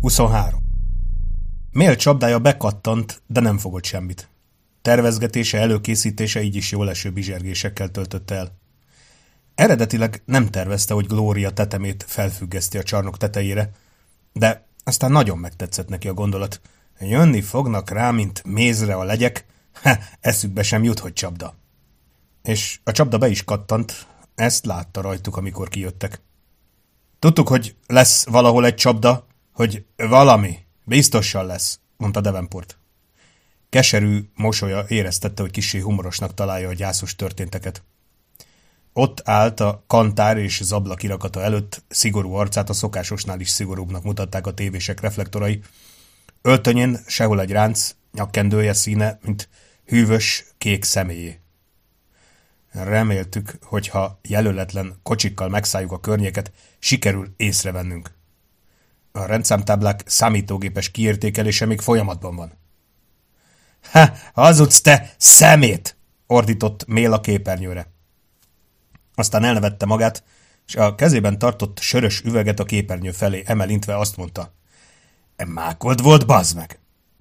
23. Mail csapdája bekattant, de nem fogott semmit. Tervezgetése, előkészítése így is jól eső bizsergésekkel töltötte el. Eredetileg nem tervezte, hogy Gloria tetemét felfüggeszti a csarnok tetejére, de aztán nagyon megtetszett neki a gondolat. Jönni fognak rá, mint mézre a legyek, eszükbe sem jut, hogy csapda. És a csapda be is kattant, ezt látta rajtuk, amikor kijöttek. Tudtuk, hogy lesz valahol egy csapda, hogy valami biztosan lesz, mondta Davenport. Keserű mosolya éreztette, hogy kissé humorosnak találja a gyászos történteket. Ott állt a kantár és zabla kirakata előtt, szigorú arcát a szokásosnál is szigorúbbnak mutatták a tévések reflektorai. Öltönyén sehol egy ránc, nyakkendője színe, mint hűvös, kék személyé. Reméltük, hogy ha jelöletlen kocsikkal megszálljuk a környéket, sikerül észrevennünk. A rendszámtáblák számítógépes kiértékelése még folyamatban van. Hazudsz te, szemét! Ordított Mail a képernyőre. Aztán elnevette magát, és a kezében tartott sörös üveget a képernyő felé emelintve azt mondta. Mákold volt, bazd meg!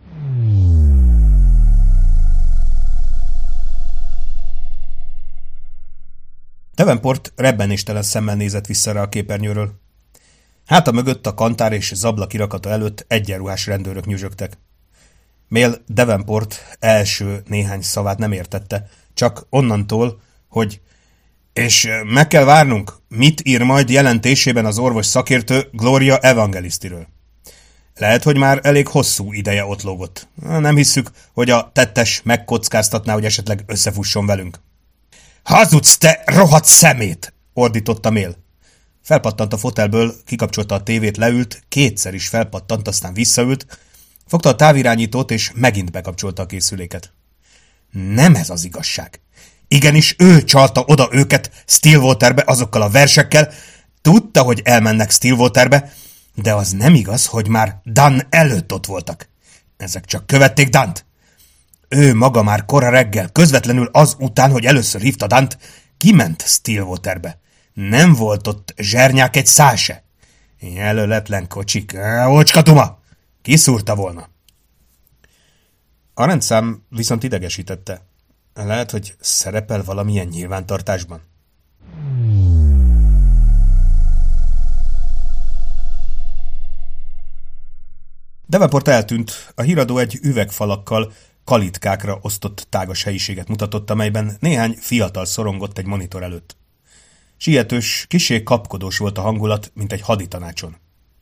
Davenport rebbenéstelen szemmel nézett vissza rá a képernyőről. Háta mögött a kantár és zabla kirakata előtt egyenruhás rendőrök nyüzsögtek. Mail Davenport első néhány szavát nem értette, csak onnantól, hogy és meg kell várnunk, mit ír majd jelentésében az orvos szakértő Gloria Evangelistiről. Lehet, hogy már elég hosszú ideje ott lógott. Nem hisszük, hogy a tettes megkockáztatná, hogy esetleg összefusson velünk. Hazudsz, te rohadt szemét! Ordította Mail. Felpattant a fotelből, kikapcsolta a tévét, leült, kétszer is felpattant, aztán visszaült, fogta a távirányítót, és megint bekapcsolta a készüléket. Nem ez az igazság. Igenis, ő csalta oda őket Stillwaterbe azokkal a versekkel, tudta, hogy elmennek Stillwaterbe, de az nem igaz, hogy már Dan előtt ott voltak. Ezek csak követték Dant. Ő maga már kora reggel, közvetlenül az után, hogy először hívta Dant, kiment Stillwaterbe. Nem volt ott zsernyák egy szál se. Jelöletlen kocsik, ócskatuma! Kiszúrta volna. A rendszám viszont idegesítette. Lehet, hogy szerepel valamilyen nyilvántartásban. Davenport eltűnt, a híradó egy üvegfalakkal, kalitkákra osztott tágas helyiséget mutatott, amelyben néhány fiatal szorongott egy monitor előtt. Sietős, kissé kapkodós volt a hangulat, mint egy haditanácson.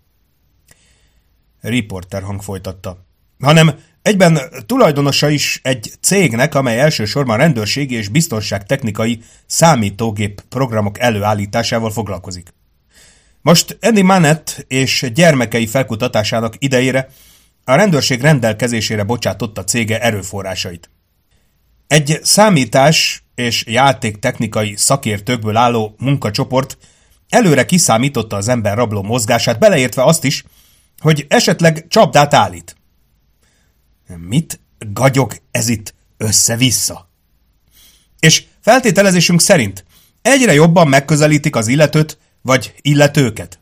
Riporter hang folytatta. Hanem egyben tulajdonosa is egy cégnek, amely elsősorban rendőrségi és biztonságtechnikai számítógép programok előállításával foglalkozik. Most Andy Manett és gyermekei felkutatásának idejére a rendőrség rendelkezésére bocsátotta cége erőforrásait. Egy számítás és játéktechnikai szakértőkből álló munkacsoport előre kiszámította az ember rabló mozgását, beleértve azt is, hogy esetleg csapdát állít. Mit gagyog ez itt össze-vissza? És feltételezésünk szerint egyre jobban megközelítik az illetőt, vagy illetőket.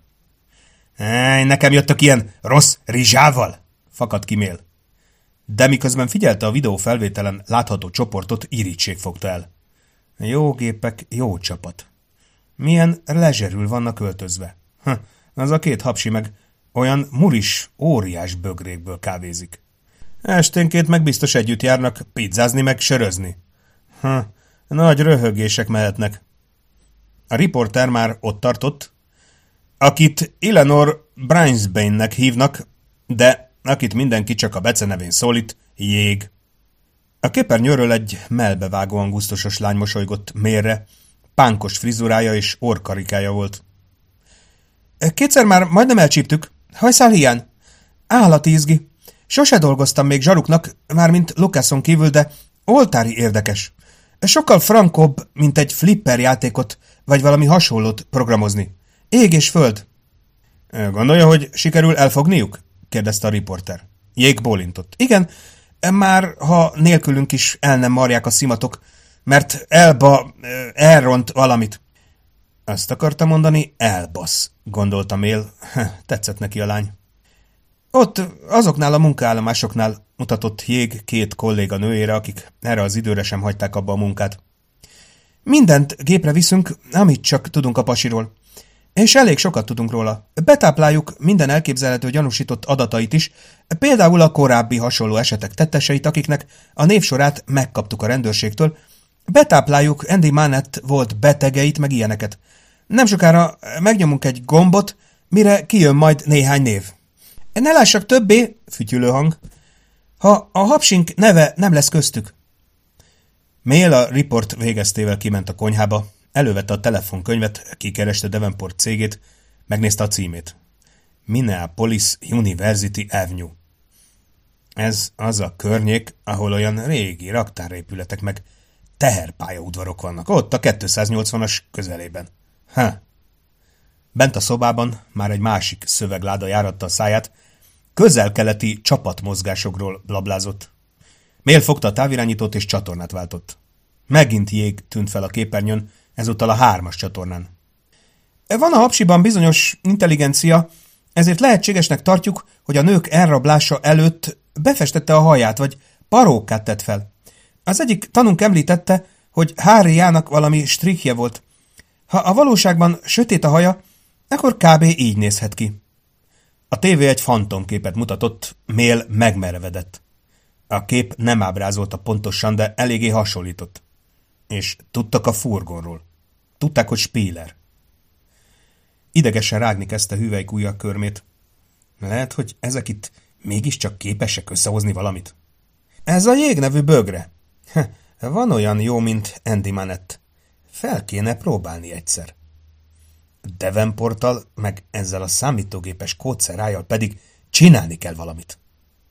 Nekem jöttök ilyen rossz rizsával, fakadt ki Mail. De miközben figyelte a videófelvételen látható csoportot, irítség fogta el. Jó gépek, jó csapat. Milyen lezserül vannak öltözve. Az a két hapsi meg olyan muris, óriás bögrékből kávézik. Esténként meg biztos együtt járnak pizzázni meg sörözni. Nagy röhögések mehetnek. A riporter már ott tartott, akit Eleanor Brynsbane-nek hívnak, de akit mindenki csak a becenevén szólít, Jég. A képernyőről egy mellbevágóan gusztusos lány mosolygott Mailre, pánkos frizurája és orrkarikája volt. Kétszer már majdnem elcsíptük. Hajszál hiány? Állati izgi. Sose dolgoztam még zsaruknak, mármint Lucason kívül, de oltári érdekes. Sokkal frankóbb, mint egy flipper játékot, vagy valami hasonlót programozni. Ég és föld. Gondolja, hogy sikerül elfogniuk? Kérdezte a riporter. Jég bólintott. Igen, már ha nélkülünk is el nem marják a szimatok, mert Elba elront valamit. Azt akarta mondani, elbasz, gondolta Mail. Tetszett neki a lány. Ott azoknál a munkaállomásoknál mutatott Jég 2 kolléga nőjére, akik erre az időre sem hagyták abba a munkát. Mindent gépre viszünk, amit csak tudunk a pasiról. És elég sokat tudunk róla. Betápláljuk minden elképzelhető gyanúsított adatait is, például a korábbi hasonló esetek tetteseit, akiknek a névsorát megkaptuk a rendőrségtől. Betápláljuk Andy Mannett volt betegeit, meg ilyeneket. Nem sokára megnyomunk egy gombot, mire kijön majd néhány név. Ne lássak többé, fütyülő hang, ha a hapsink neve nem lesz köztük. Mail a riport végeztével kiment a konyhába, elővette a telefonkönyvet, kikereste Davenport cégét, megnézte a címét. Minneapolis University Avenue. Ez az a környék, ahol olyan régi raktárépületek meg teherpályaudvarok vannak, ott a 280-as közelében. Bent a szobában már egy másik szövegláda járatta a száját, közel-keleti csapatmozgásokról blablázott. Mail fogta a távirányítót és csatornát váltott. Megint Jég tűnt fel a képernyőn, ezúttal a 3-as csatornán. Van a hapsiban bizonyos intelligencia, ezért lehetségesnek tartjuk, hogy a nők elrablása előtt befestette a haját, vagy parókát tett fel. Az egyik tanunk említette, hogy Harryjának valami strikje volt. Ha a valóságban sötét a haja, akkor kb. Így nézhet ki. A tévé egy fantomképet mutatott, Mail megmerevedett. A kép nem ábrázolta pontosan, de eléggé hasonlított. És tudtak a furgonról. Tudták, hogy Spiller. Idegesen rágni kezdte hüvelykujjak körmét. Lehet, hogy ezek itt mégiscsak képesek összehozni valamit. Ez a Jég nevű bögre. Van olyan jó, mint Andy Mannett. Fel kéne próbálni egyszer. Davenporttal, meg ezzel a számítógépes kódszerájjal pedig csinálni kell valamit.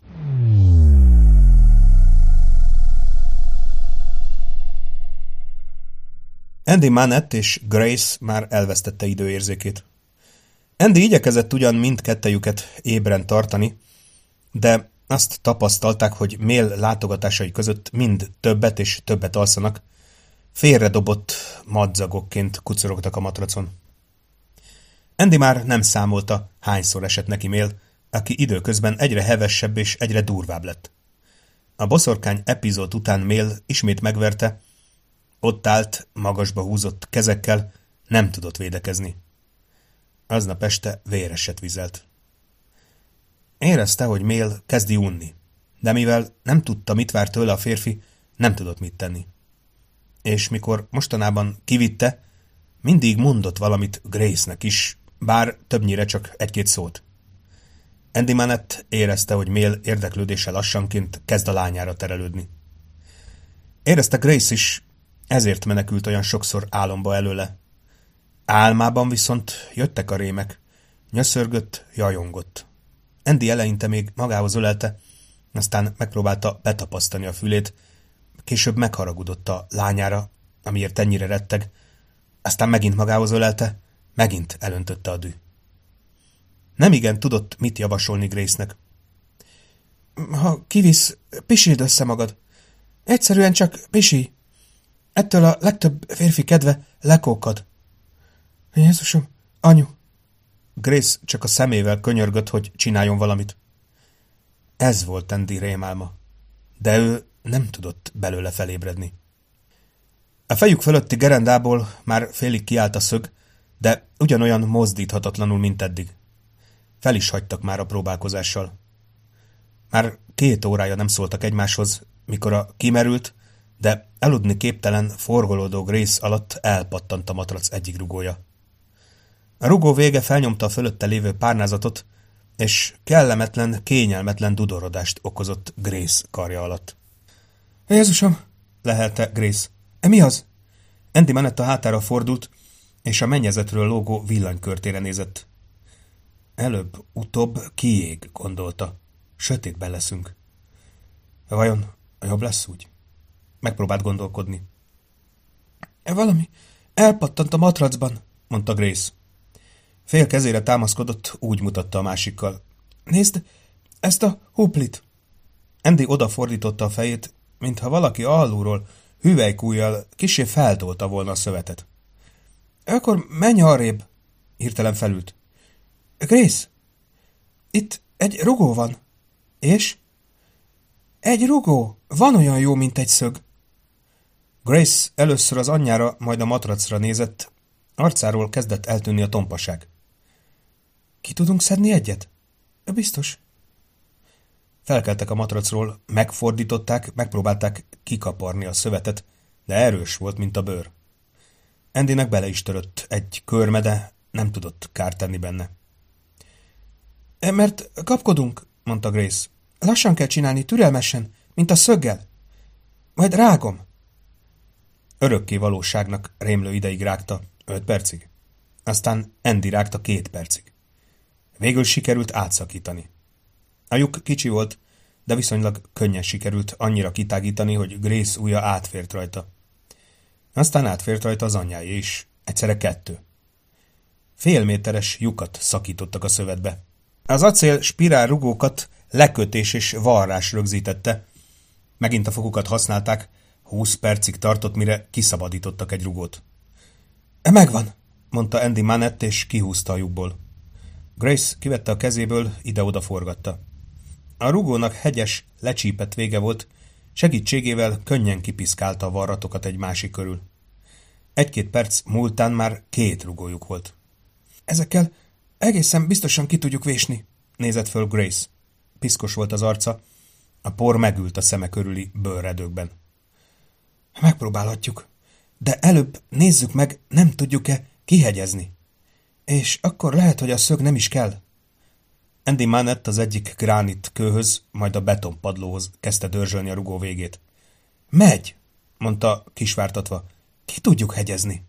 Andy Mannett és Grace már elvesztette időérzékét. Andy igyekezett ugyan mindkettejüket ébren tartani, de azt tapasztalták, hogy Mail látogatásai között mind többet és többet alszanak, félredobott madzagokként kucorogtak a matracon. Andy már nem számolta, hányszor esett neki Mail, aki időközben egyre hevesebb és egyre durvább lett. A boszorkány epizód után Mail ismét megverte, ott állt, magasba húzott kezekkel, nem tudott védekezni. Aznap este véreset vizelt. Érezte, hogy Mail kezdi unni, de mivel nem tudta, mit vár tőle a férfi, nem tudott mit tenni. És mikor mostanában kivitte, mindig mondott valamit Grace-nek is, bár többnyire csak 1-2 szót. Andy Mannett érezte, hogy Mail érdeklődése lassanként kezd a lányára terelődni. Érezte Grace is, ezért menekült olyan sokszor álomba előle. Álmában viszont jöttek a rémek, nyöszörgött, jajongott. Andy eleinte még magához ölelte, aztán megpróbálta betapasztani a fülét, később megharagudott a lányára, amiért ennyire retteg, aztán megint magához ölelte, megint elöntötte a dű. Nemigen tudott mit javasolni Grace-nek. Ha kivisz, pisíld össze magad. Egyszerűen csak pisíj. Ettől a legtöbb férfi kedve lekókad. Jézusom, anyu! Grace csak a szemével könyörgött, hogy csináljon valamit. Ez volt Andy rémálma, de ő nem tudott belőle felébredni. A fejük fölötti gerendából már félig kiállt a szög, de ugyanolyan mozdíthatatlanul, mint eddig. Fel is hagytak már a próbálkozással. Már 2 órája nem szóltak egymáshoz, mikor a kimerült, de aludni képtelen, forgolódó Grace alatt elpattant a matrac egyik rugója. A rugó vége felnyomta a fölötte lévő párnázatot, és kellemetlen, kényelmetlen dudorodást okozott Grace karja alatt. Jézusom! Lehelte Grace. Mi az? Andy Mannett a hátára fordult, és a mennyezetről lógó villanykörtére nézett. Előbb-utóbb kiég, gondolta. Sötétben leszünk. Vajon jobb lesz úgy? Megpróbált gondolkodni. Valami elpattant a matracban, mondta Grace. Fél kezére támaszkodott, úgy mutatta a másikkal. Nézd, ezt a huplit. Andy odafordította a fejét, mintha valaki alulról hüvelykujjal kissé feltolta volna a szövetet. Akkor menj arrébb, hirtelen felült. Grace, itt Egy rugó van. És? Egy rugó. Van olyan jó, mint egy szög. Grace először az anyjára, majd a matracra nézett, arcáról kezdett eltűnni a tompaság. Ki tudunk szedni egyet? Biztos. Felkeltek a matracról, megfordították, megpróbálták kikaparni a szövetet, de erős volt, mint a bőr. Andynek bele is törött egy körme, de nem tudott kárt tenni benne. Mert kapkodunk, mondta Grace. Lassan kell csinálni, türelmesen, mint a szöggel. Majd rágom. Örökké valóságnak rémlő ideig rágta, 5 percig. Aztán Andy rágta 2 percig. Végül sikerült átszakítani. A lyuk kicsi volt, de viszonylag könnyen sikerült annyira kitágítani, hogy Grace ujja átfért rajta. Aztán átfért rajta az anyjáé is, egyszerre 2. Félméteres lyukat szakítottak a szövetbe. Az acél spirál rugókat lekötés és varrás rögzítette. Megint a fogukat használták, 20 percig tartott, mire kiszabadítottak egy rugót. Megvan, mondta Andy Manett, és kihúzta a lyukból. Grace kivette a kezéből, ide-oda forgatta. A rugónak hegyes, lecsípett vége volt, segítségével könnyen kipiszkálta a varratokat egy másik körül. 1-2 perc múltán már 2 rugójuk volt. Ezekkel egészen biztosan ki tudjuk vésni, nézett föl Grace. Piszkos volt az arca, a por megült a szeme körüli bőrredőkben. Megpróbálhatjuk, de előbb nézzük meg, nem tudjuk-e kihegyezni. És akkor lehet, hogy a szög nem is kell. Andy Manett az egyik gránit kőhöz, majd a betonpadlóhoz kezdte dörzsölni a rugó végét. Megy, mondta kisvártatva. Ki tudjuk hegyezni.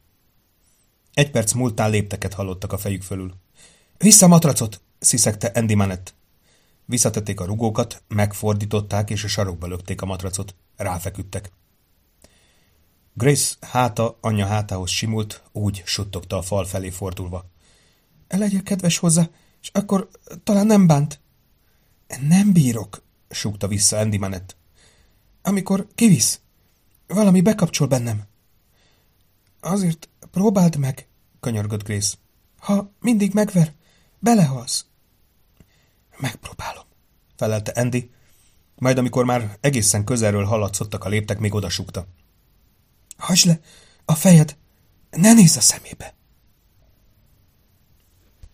1 perc múltán lépteket hallottak a fejük fölül. Vissza a matracot, sziszegte Andy Manett. Visszatették a rugókat, megfordították, és a sarokba lökték a matracot. Ráfeküdtek. Grace háta anyja hátához simult, úgy suttogta a fal felé fordulva. Legyél kedves hozzá, és akkor talán nem bánt. Nem bírok, súgta vissza Andy Manett. Amikor kivisz, valami bekapcsol bennem. Azért próbáld meg, könyörgött Grace. Ha mindig megver, belehalsz. Megpróbálom, felelte Andy, majd amikor már egészen közelről hallatszottak a léptek, még odasúgta. Hagyd le a fejed, ne nézz a szemébe!